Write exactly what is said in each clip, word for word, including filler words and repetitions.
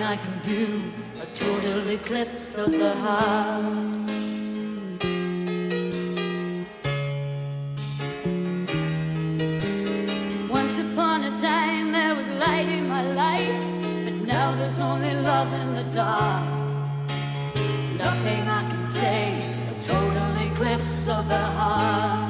I can do, a total eclipse of the heart. Once upon a time there was light in my life, but now there's only love in the dark. Nothing I can say, a total eclipse of the heart.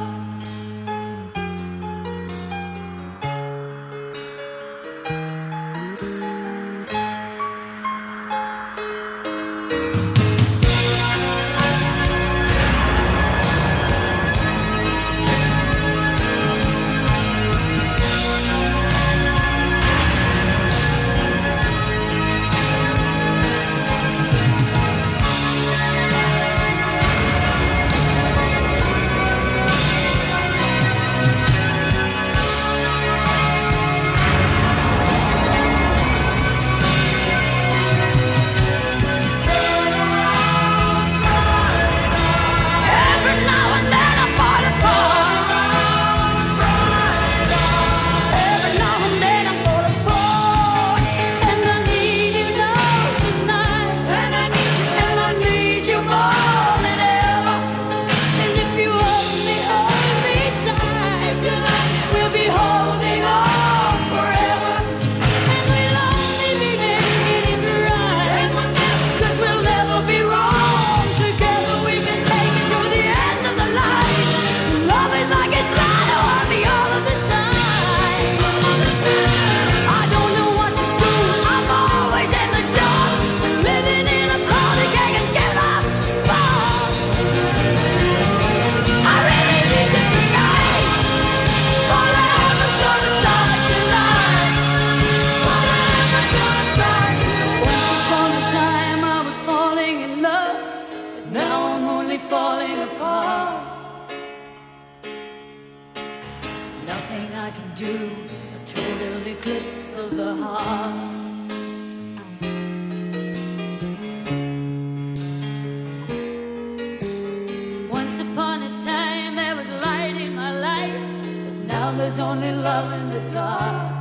There's only love in the dark.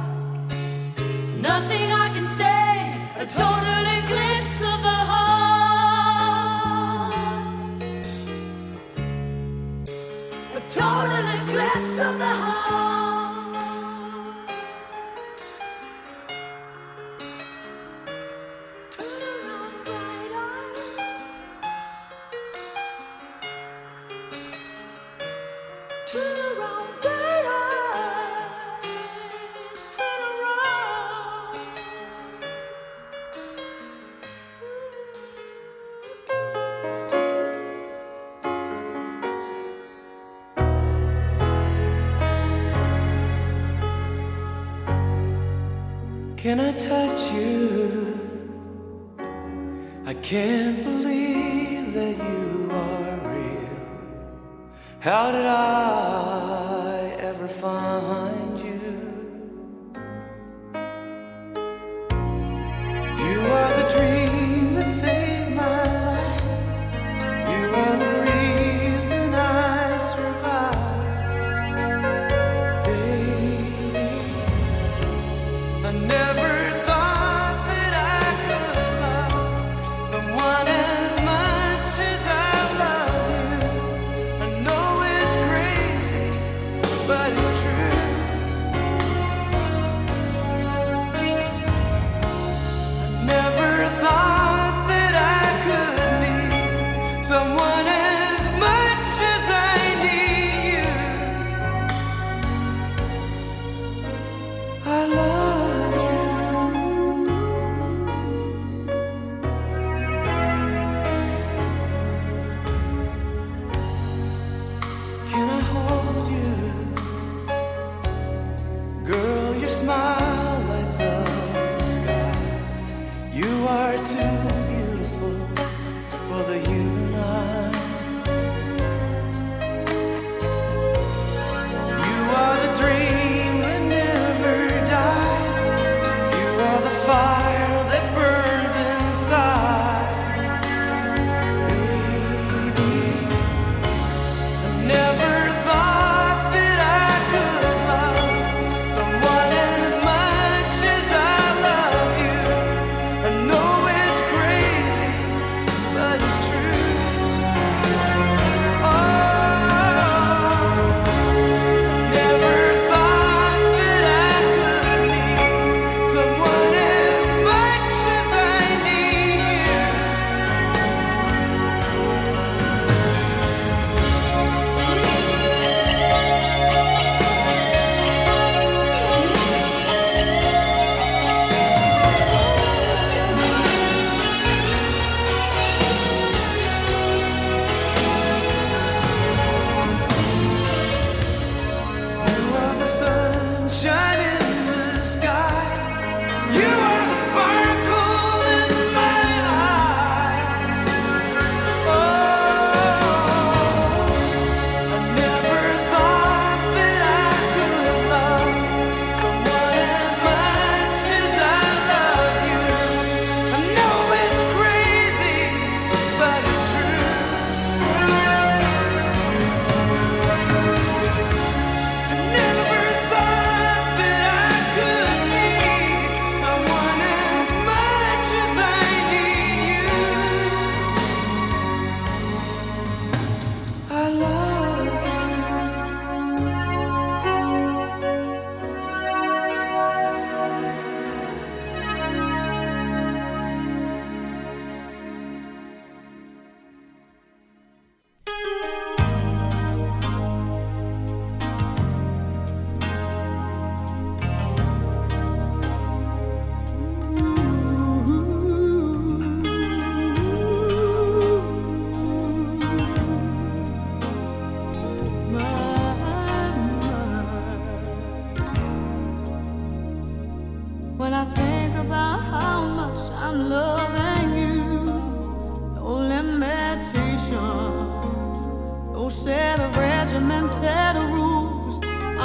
Nothing I can say, a total eclipse of the heart. A total eclipse of the heart. Turn around, bright eyes. Turn around, bright eyes. Can I touch you? I can't believe that you are real. How did I ever find you? You are the dream that saved my life. You are the reason I survive. Baby, I never but it's true.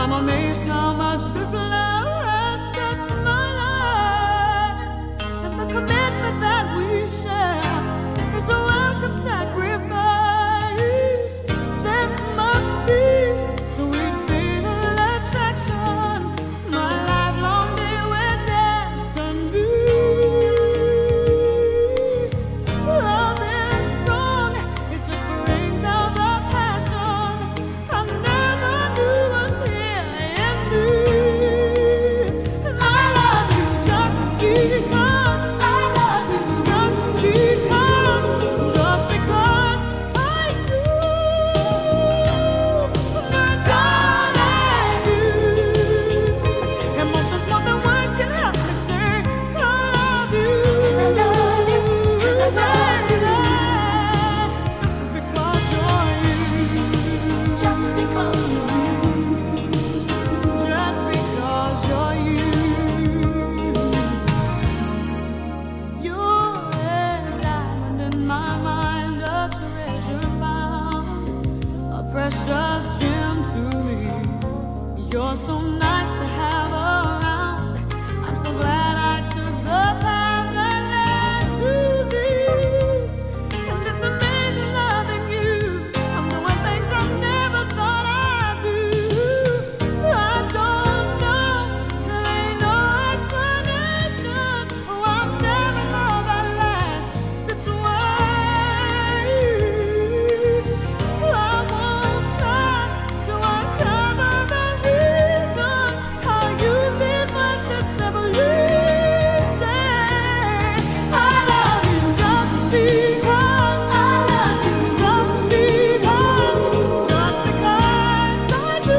I'm amazed how much this love has touched my life, and the commitment that we share is a welcome sacrifice. This must be sweet fatal attraction, my lifelong day we're destined to. Love is strong, it just brings out the passion I never knew was here in me. And I love you just because I love you, just because, just because I do. My darling, you. And most there's more than words can help me say I love you. And I love you, and I love you. Just because you're you. Just because you're you. Just because you're you. You're a diamond in my mind, a treasure found, a precious gem to me. You're so nice to have around. I'm so glad I took the path that led to this. And it's amazing loving you. I'm doing things I never thought I'd do. I don't know, there ain't no explanation why I'm sharing love that lasts this way. I won't try to uncover the reasons. I'll use these words to simply say I love you just because I love you, just because, just because I do.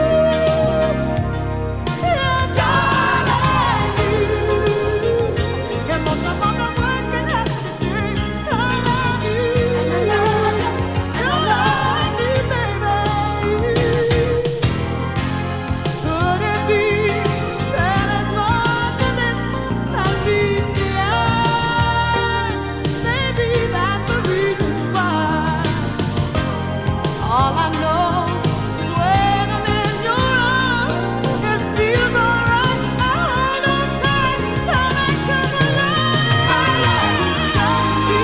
Yeah, darling, you. And most of all the words can have to say I love you, and I love you, and I love you, baby. Could it be that there's more to this than meets the eye? Maybe that's the reason why. All I know is when I'm in your arms, it feels alright. I hold on tight and I come alive. I love you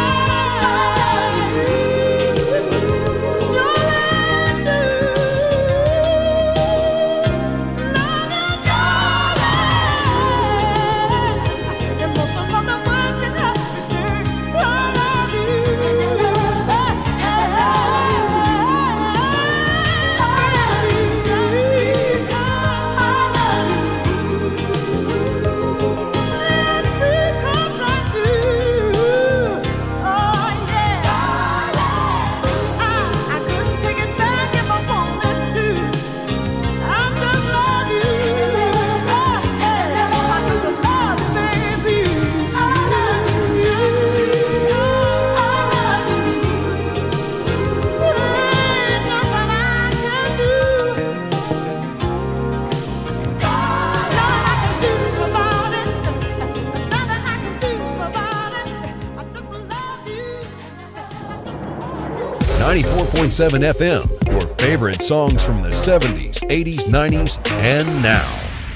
just because I love you. Sure I do. Love you, darling. And most of all the words can help me say I love you. And I love you, and I love you. I love you just because I love you. It's because I do. Oh yeah, I I couldn't take it back if I wanted to. I just love you. I just love you, baby. I love you. I love you. Ain't nothing I can do. Nothing I can do about it. Nothing I can do about it. I just love you. ninety-four point seven F M, your favorite songs from the seventies, eighties, nineties, and now.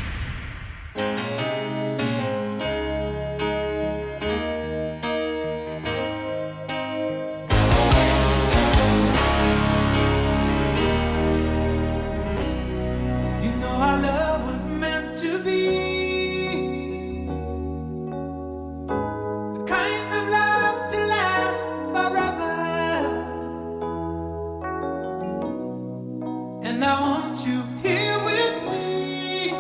You know our love was meant to be the kind of love to last forever. And I want you here with me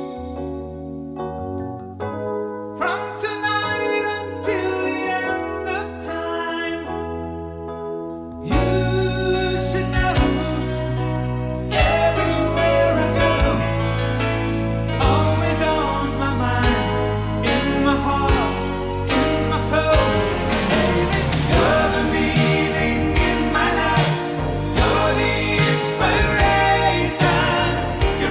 from tonight until the end of time. You should know everywhere I go, always on my mind, in my heart, in my soul. Baby, you're the meaning in my life. You're the inspiration.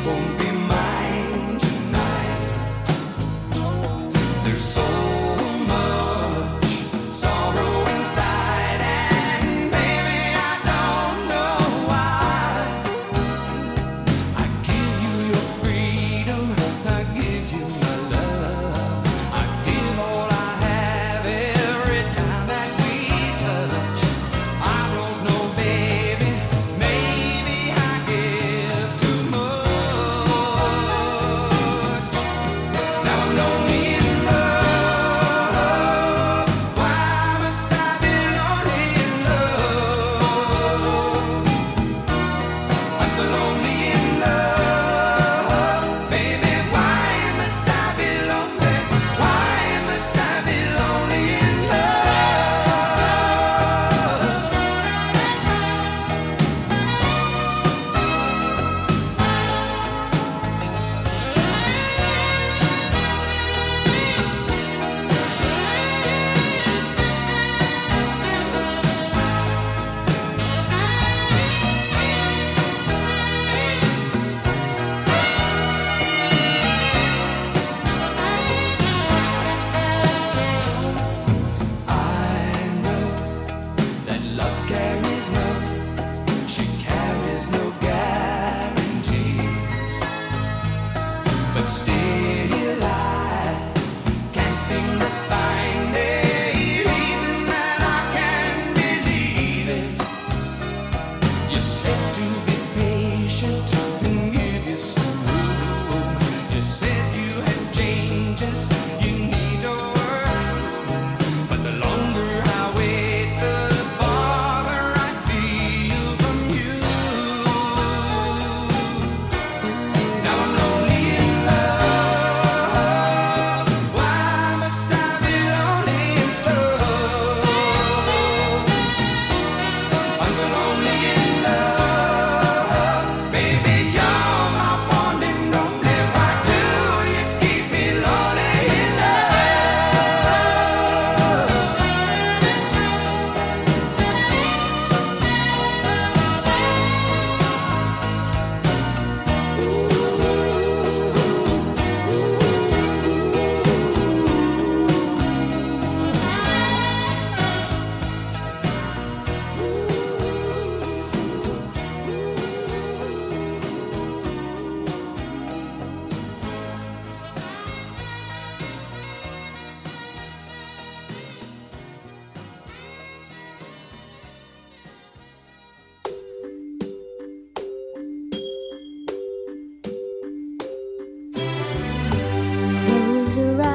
won't be mine tonight. There's so much sorrow inside, and baby, I don't know why. I give you your freedom, I give you my love, I give all I have every time that we touch. I don't know, baby, maybe I give too much. Now I'm lonely in love. Why must I be lonely in love? I'm so lonely in love, baby. Why must I be lonely? Why must I be lonely in love? I know that love carries no, she carries no guarantees, but still I can't seem to find a reason that I can believe it. You said to be patient and give you some room. You said you had changes you need to work through, but the longer I wait, the farther I feel from you. Now I'm lonely in love. Why must I be lonely in love? I'm so lonely in love, baby. You're my one and only. Why do you keep me lonely in love? Close your eyes.